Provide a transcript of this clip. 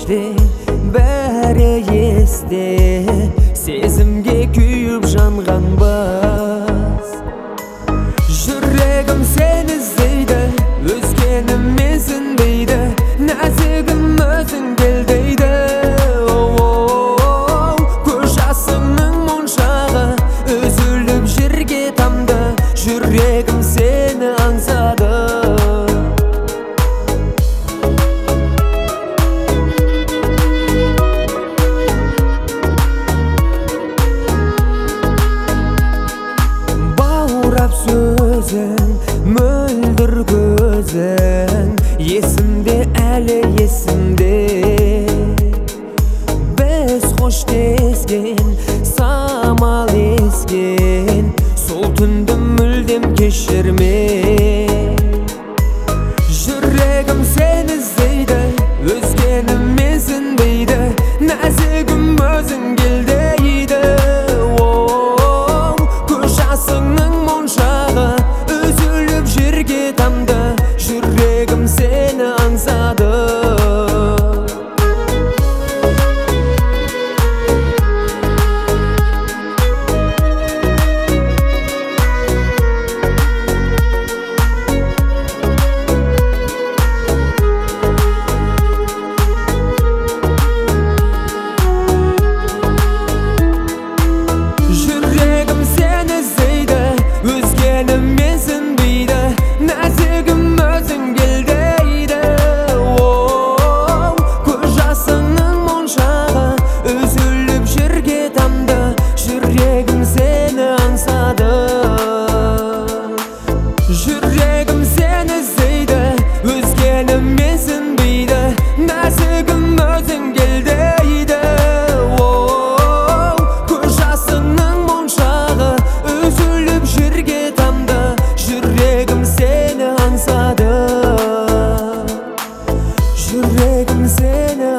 esте, бәрі есте, сезімге күйіп жанғанбыз. Жүрегім сені іздейді, өзгені менсінбейді, нәзігім өзің кел дейді. Көз жасыңның моншағы үзіліп жерге тамды, жүрегім сені аңсады. Сөзің, мөлдір көзің, есімде, әлі есімде. Біз қоштескен, самал ескен, сол түнді мүлдем кешірме. Жүрегім сені іздейді, өзгені менсінбейді, нәзігім өзің кел дейді. Көз жасыңның моншағы үзіліп жерге тамды, жүрегім сені аңсады. Жүрегім сені іздейді, өзгені менсінбейді, нәзігім өзің кел дейді. Көз жасыңның моншағы үзіліп жерге тамды, жүрегім сені аңсады. Жүрегім сені іздейді, өзгені менсінбейді, нәзігім өзің кел дейді. Көз жасыңның моншағы үзіліп жерге тамды, жүрегім сені аңсады. Жүрегім сені